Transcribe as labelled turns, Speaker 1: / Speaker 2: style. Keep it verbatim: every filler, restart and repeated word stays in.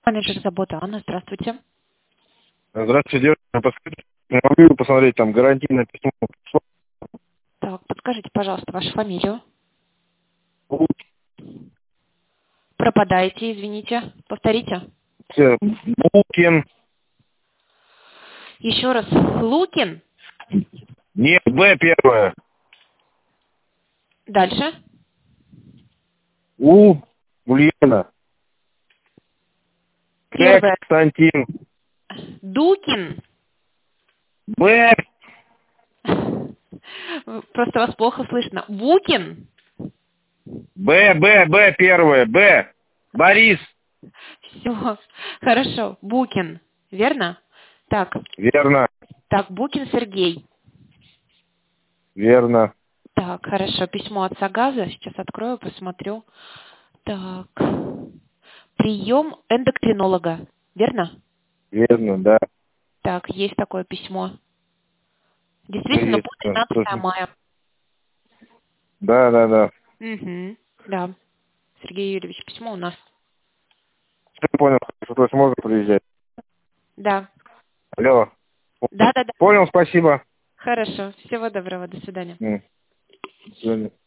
Speaker 1: Менеджер заботы Анна, здравствуйте.
Speaker 2: Здравствуйте, девушка. Подскажите, не могли бы посмотреть там гарантийное письмо?
Speaker 1: Так, подскажите, пожалуйста, вашу фамилию. Пропадаете, извините. Повторите.
Speaker 2: Лукин.
Speaker 1: Еще раз. Лукин.
Speaker 2: Нет, Б первое.
Speaker 1: Дальше.
Speaker 2: У. Ульяна. К.
Speaker 1: Первое.
Speaker 2: Константин.
Speaker 1: Дукин.
Speaker 2: Б.
Speaker 1: Просто вас плохо слышно. Букин.
Speaker 2: Б, Б, Б первое. Б. Борис.
Speaker 1: Все. Хорошо. Букин. Верно? Так.
Speaker 2: Верно.
Speaker 1: Так, Букин Сергей.
Speaker 2: Верно.
Speaker 1: Так, хорошо. Письмо от Сагаза. Сейчас открою, посмотрю. Так. Прием эндокринолога. Верно?
Speaker 2: Верно, да.
Speaker 1: Так, есть такое письмо. Действительно, по
Speaker 2: Есть.
Speaker 1: тринадцатое мая.
Speaker 2: Да, да, да.
Speaker 1: Угу. Да. Сергей Юрьевич, письмо у нас.
Speaker 2: Все понял, что то есть можно приезжать.
Speaker 1: Да.
Speaker 2: Алло.
Speaker 1: Да, да, да.
Speaker 2: Понял, спасибо.
Speaker 1: Хорошо. Всего доброго. До свидания.
Speaker 2: М. До свидания.